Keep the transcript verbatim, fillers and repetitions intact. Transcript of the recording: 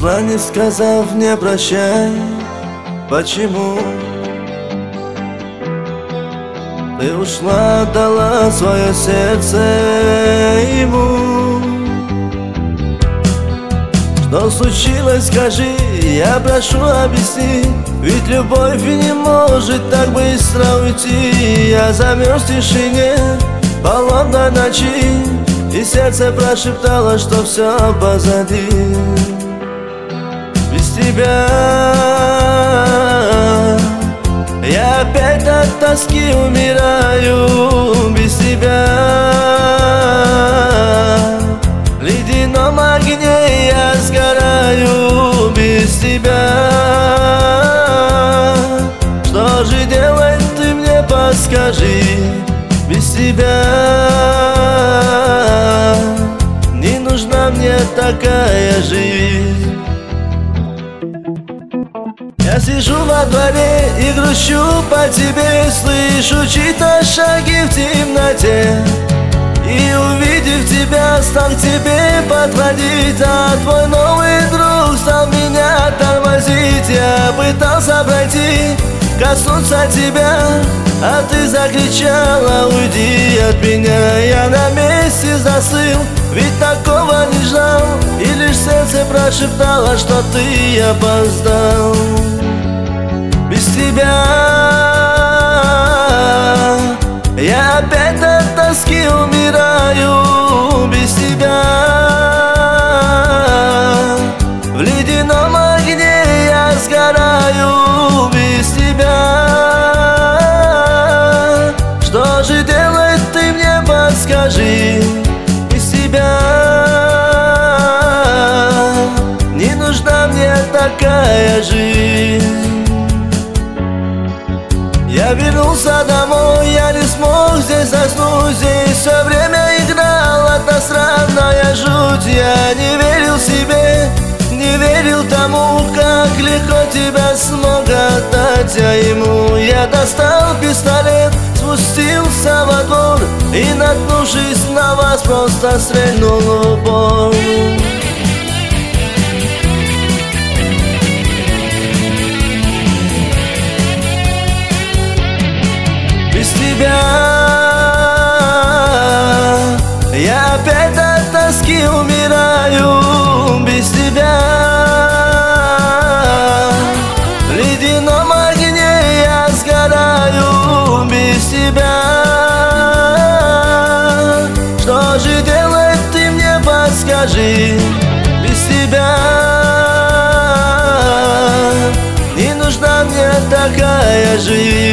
Ушла, не сказав мне прощай. Почему? Ты ушла, отдала свое сердце ему. Что случилось, скажи, я прошу объясни. Ведь любовь не может так быстро уйти. Я замерз в тишине холодной ночи, и сердце прошептало, что все позади. Без тебя я опять от тоски умираю. Без тебя в ледяном огне я сгораю. Без тебя что же делать, ты мне подскажи. Без тебя не нужна мне такая жизнь. Я сижу во дворе и грущу по тебе, слышу чьи-то шаги в темноте. И увидев тебя, стал к тебе подходить, а твой новый друг стал меня тормозить. Я пытался пройти, коснуться тебя, а ты закричала: уйди от меня. Я на месте застыл, ведь такого не ждал, и лишь сердце прошептало, что ты опоздал. Без тебя я опять от тоски умираю. Без тебя в ледяном огне я сгораю. Без тебя что же делать, ты мне подскажи. Без тебя не нужна мне такая жизнь. Я вернулся домой, я не смог здесь заснуть. Здесь все время играла та странная жуть. Я не верил себе, не верил тому, как легко тебя смог отдать я ему. Я достал пистолет, спустился во двор и, наткнувшись на вас, просто стрельнул в упор. Без тебя я опять от тоски умираю. Без тебя в ледяном огне я сгораю. Без тебя что же делать, ты мне подскажи. Без тебя не нужна мне такая жизнь.